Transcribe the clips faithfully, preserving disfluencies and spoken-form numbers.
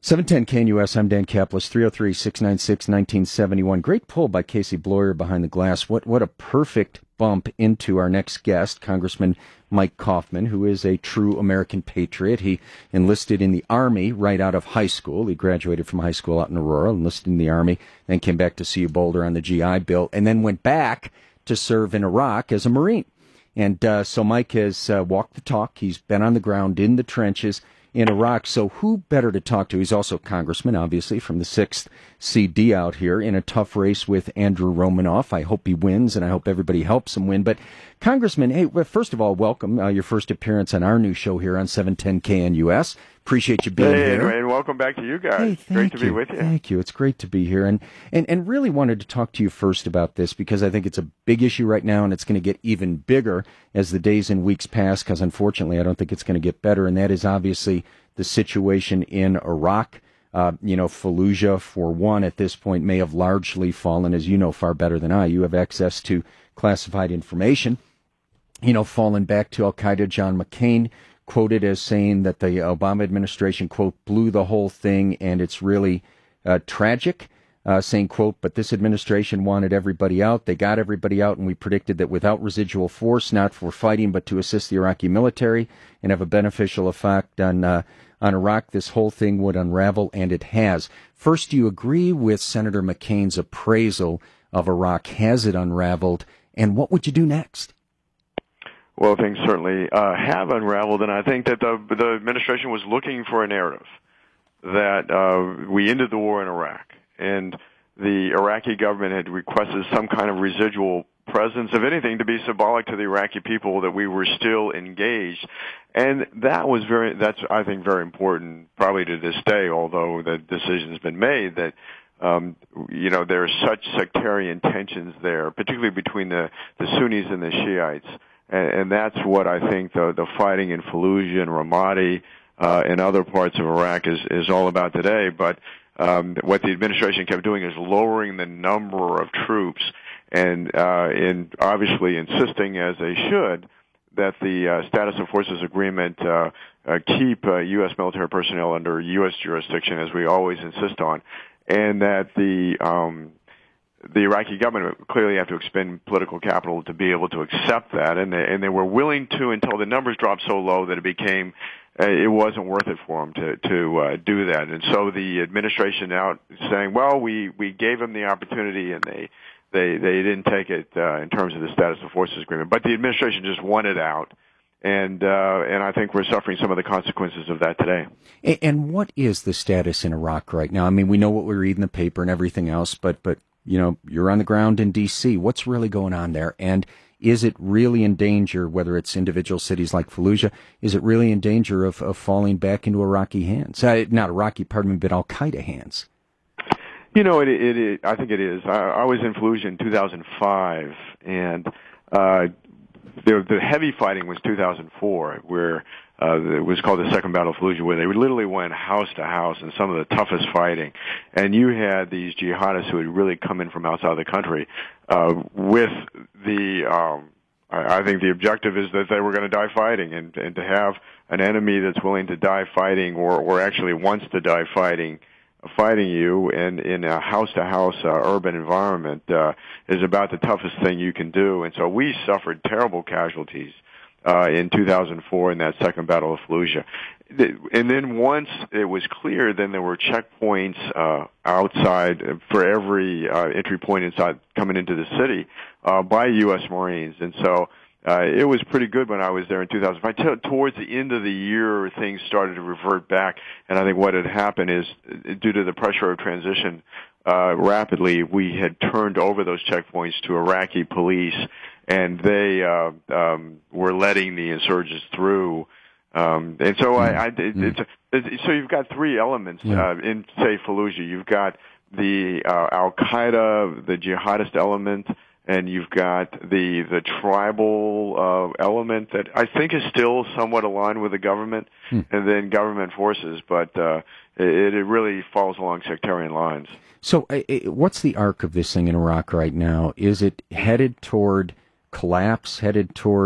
seven ten K N U S, I'm Dan Kaplis, three oh three, six nine six, nineteen seventy-one. Great pull by Casey Bloyer behind the glass. What what a perfect bump into our next guest, Congressman Mike Coffman, who is a true American patriot. He enlisted in the Army right out of high school. He graduated from high school out in Aurora, enlisted in the Army, then came back to C U Boulder on the G I Bill, and then went back to serve in Iraq as a Marine. And uh, so Mike has uh, walked the talk. He's been on the ground in the trenches in Iraq. So who better to talk to? He's also a congressman, obviously, from the sixth C D out here in a tough race with Andrew Romanoff. I hope he wins, and I hope everybody helps him win. But, Congressman, hey, well, first of all, welcome. Uh, your first appearance on our new show here on seven ten K N U S. Appreciate you being hey, here. And welcome back to you guys. Hey, thank great to you. be with you. Thank you. It's great to be here. And, and, and really wanted to talk to you first about this because I think it's a big issue right now, and it's going to get even bigger as the days and weeks pass because, unfortunately, I don't think it's going to get better, and that is obviously the situation in Iraq. Uh, you know, Fallujah, for one, at this point may have largely fallen, as you know far better than I. You have access to classified information. You know, fallen back to Al-Qaeda. John McCain quoted as saying that the Obama administration, quote, blew the whole thing, and it's really uh, tragic, uh, saying, quote, but this administration wanted everybody out. They got everybody out, and we predicted that without residual force, not for fighting, but to assist the Iraqi military and have a beneficial effect on uh, on Iraq, this whole thing would unravel, and it has. First, do you agree with Senator McCain's appraisal of Iraq? Has it unraveled, and what would you do next? Well, things certainly uh, have unraveled, and I think that the, the administration was looking for a narrative that uh, we ended the war in Iraq, and the Iraqi government had requested some kind of residual presence, if anything, to be symbolic to the Iraqi people that we were still engaged. And that was very, that's, I think, very important, probably to this day, although the decision's been made that Um, you know, there are such sectarian tensions there, particularly between the, the Sunnis and the Shiites. And, and that's what I think the, the fighting in Fallujah and Ramadi uh, and other parts of Iraq is, is all about today. But um, what the administration kept doing is lowering the number of troops and, uh, in obviously insisting, as they should, that the uh, status of forces agreement uh, uh, keep uh, U S military personnel under U S jurisdiction, as we always insist on, and that the um, the Iraqi government clearly have to expend political capital to be able to accept that, and they, and they were willing to until the numbers dropped so low that it became uh, it wasn't worth it for them to to uh, do that. And so the administration out saying, well, we we gave them the opportunity, and they they they didn't take it uh, in terms of the status of forces agreement, but the administration just wanted out. And uh, and I think we're suffering some of the consequences of that today. And, and what is the status in Iraq right now? I mean, we know what we read in the paper and everything else, but but you know, you're on the ground in D C. What's really going on there? And is it really in danger, whether it's individual cities like Fallujah, is it really in danger of, of falling back into Iraqi hands? Uh, not Iraqi, pardon me, but Al-Qaeda hands. You know, it, it, it I think it is. I, I was in Fallujah in two thousand five, and uh, the, the heavy fighting was two thousand four, where uh, it was called the Second Battle of Fallujah, where they literally went house to house in some of the toughest fighting. And you had these jihadists who had really come in from outside the country uh, with the, um, I, I think the objective is that they were going to die fighting, and, and to have an enemy that's willing to die fighting or, or actually wants to die fighting fighting you in in a house-to-house uh, urban environment uh, is about the toughest thing you can do. And so we suffered terrible casualties uh, in two thousand four in that Second Battle of Fallujah. And then once it was clear, then there were checkpoints uh, outside for every uh, entry point inside coming into the city uh, by U S Marines. And so Uh, it was pretty good when I was there in two thousand five. T- towards the end of the year, things started to revert back, and I think what had happened is, due to the pressure of transition, uh, rapidly, we had turned over those checkpoints to Iraqi police, and they uh, um, were letting the insurgents through. Um, and so I, I it, it's, it's, so you've got three elements uh, in, say, Fallujah. You've got the uh, Al-Qaeda, the jihadist element, and you've got the the tribal uh, element that I think is still somewhat aligned with the government, hmm. and then government forces, but uh, it, it really falls along sectarian lines. So uh, what's the arc of this thing in Iraq right now? Is it headed toward collapse, headed toward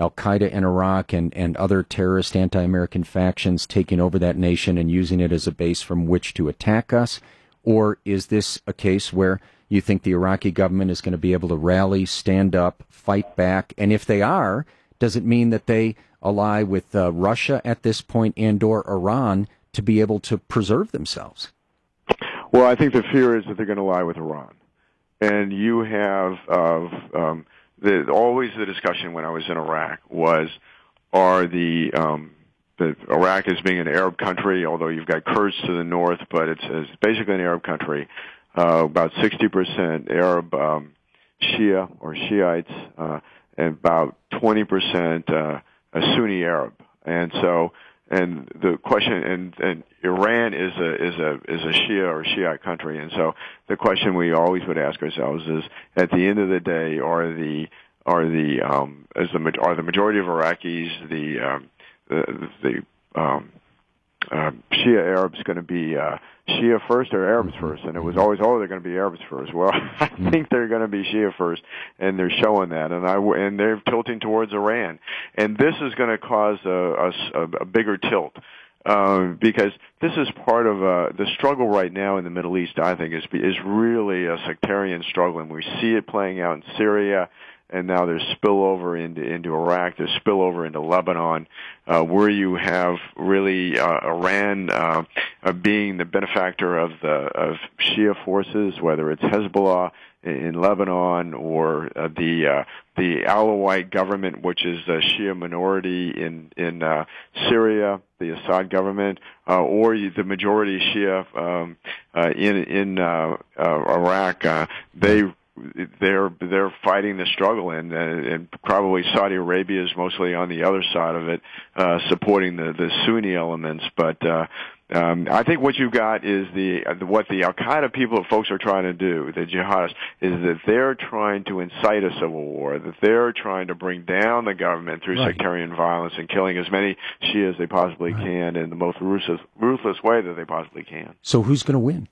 Al-Qaeda in Iraq and, and other terrorist anti-American factions taking over that nation and using it as a base from which to attack us? Or is this a case where you think the Iraqi government is going to be able to rally, stand up, fight back? And if they are, does it mean that they ally with uh, Russia at this point and or Iran to be able to preserve themselves? Well, I think the fear is that they're going to ally with Iran. And you have uh, um, the, always the discussion when I was in Iraq was, are the, um, the Iraq as being an Arab country, although you've got Kurds to the north, but it's, it's basically an Arab country. Uh, about sixty percent Arab um, Shia or Shiites, uh, and about twenty percent uh, Sunni Arab. And so, and the question, and, and Iran is a is a is a Shia or Shiite country, and so the question we always would ask ourselves is, at the end of the day, are the are the um, is the are the majority of Iraqis the um, the, the um, uh, Shia Arabs going to be uh, Shia first or Arabs first? And it was always, oh, they're going to be Arabs first. Well, I think they're going to be Shia first, and they're showing that, and I and they're tilting towards Iran, and this is going to cause a, a, a bigger tilt. Um, because this is part of uh, the struggle right now in the Middle East. I think is is really a sectarian struggle, and we see it playing out in Syria, and now there's spillover into into Iraq. There's spillover into Lebanon, uh, where you have really uh, Iran uh, uh, being the benefactor of the of Shia forces, whether it's Hezbollah in Lebanon or uh, the uh, the Alawite government, which is the Shia minority in in uh, Syria, the Assad government, uh, or the majority Shia um, uh, in in uh, uh, Iraq. Uh, they they're they're fighting the struggle, and and probably Saudi Arabia is mostly on the other side of it, uh, supporting the the Sunni elements, but. Uh, Um, I think what you've got is the uh, what the Al Qaeda people, folks, are trying to do, the jihadists, is that they're trying to incite a civil war, that they're trying to bring down the government through right. sectarian violence and killing as many Shia as they possibly right. can in the most ruthless, ruthless way that they possibly can. So who's going to win?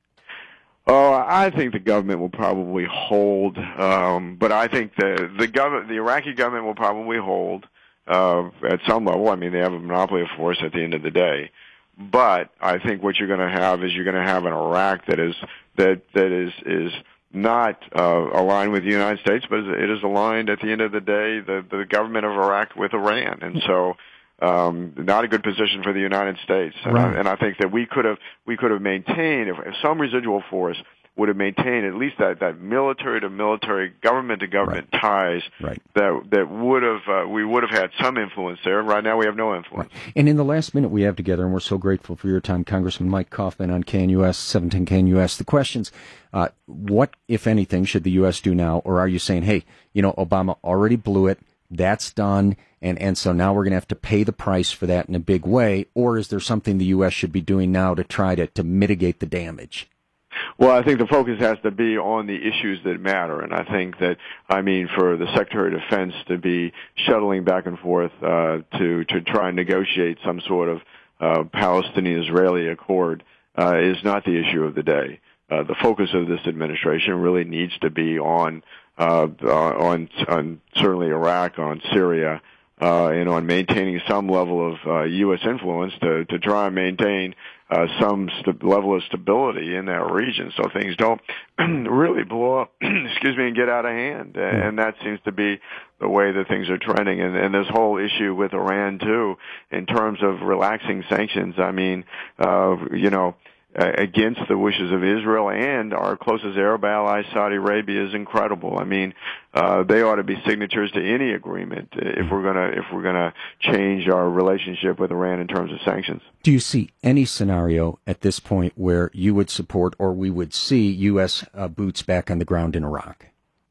Oh, I think the government will probably hold, um, but I think the the government, the Iraqi government, will probably hold uh, at some level. I mean, they have a monopoly of force at the end of the day. But I think what you're going to have is you're going to have an Iraq that is that that is is not uh, aligned with the United States, but it is aligned at the end of the day the the government of Iraq with Iran, and so um, not a good position for the United States. And, right. I, and I think that we could have we could have maintained if, if some residual force would have maintained at least that, that military to military, government to government right. ties. Right. That that would have uh, we would have had some influence there. Right now we have no influence. Right. And in the last minute we have together, and we're so grateful for your time, Congressman Mike Coffman on K N U S, seven ten K N U S. The questions: uh, what, if anything, should the U S do now, or are you saying, hey, you know, Obama already blew it, that's done, and and so now we're going to have to pay the price for that in a big way, or is there something the U S should be doing now to try to to mitigate the damage? Well, I think the focus has to be on the issues that matter, and I think that, I mean, for the Secretary of Defense to be shuttling back and forth uh, to to try and negotiate some sort of uh, Palestinian-Israeli accord uh, is not the issue of the day. Uh, the focus of this administration really needs to be on uh, on, on certainly Iraq, on Syria, uh, and on maintaining some level of uh, U S influence to to try and maintain Uh, some st- level of stability in that region, so things don't really blow up, excuse me, and get out of hand. And that seems to be the way that things are trending. And, and this whole issue with Iran too, in terms of relaxing sanctions. I mean, uh, you know, uh, against the wishes of Israel and our closest Arab ally, Saudi Arabia, is incredible. I mean, uh, they ought to be signatures to any agreement if we're gonna if we're gonna change our relationship with Iran in terms of sanctions. Do you see any scenario at this point where you would support, or we would see, U S uh, boots back on the ground in Iraq?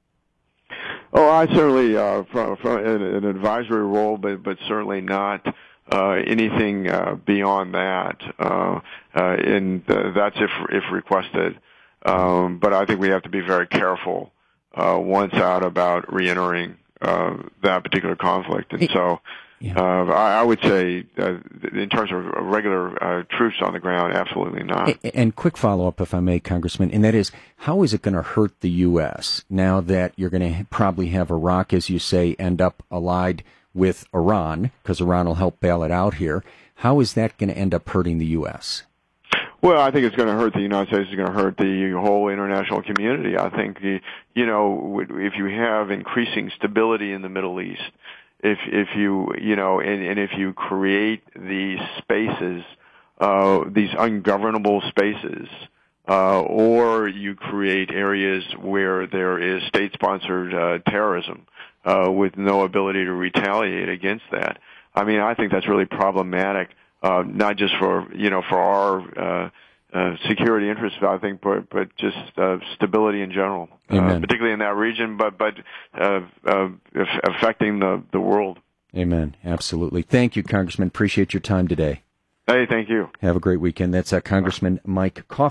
Oh, I certainly, uh, from, from an, an advisory role, but but certainly not uh, anything uh, beyond that. Uh, uh, and uh, that's if if requested. Um, but I think we have to be very careful uh, once out about reentering uh, that particular conflict. And so, yeah. uh, I, I would say, uh, in terms of regular uh, troops on the ground, absolutely not. And, and quick follow-up, if I may, Congressman, and that is, how is it going to hurt the U S now that you're going to probably have Iraq, as you say, end up allied with Iran, because Iran will help bail it out here. How is that going to end up hurting the U S? Well, I think it's going to hurt the United States. It's going to hurt the whole international community. I think, you know, if you have increasing stability in the Middle East, if if you, you know, and, and if you create these spaces, uh, these ungovernable spaces, uh, or you create areas where there is state-sponsored uh, terrorism uh, with no ability to retaliate against that, I mean, I think that's really problematic. Uh, not just for, you know, for our uh, uh, security interests, I think, but, but just uh, stability in general, uh, particularly in that region, but but uh, uh, affecting the, the world. Amen. Absolutely. Thank you, Congressman. Appreciate your time today. Hey, thank you. Have a great weekend. That's uh, Congressman Mike Coffey.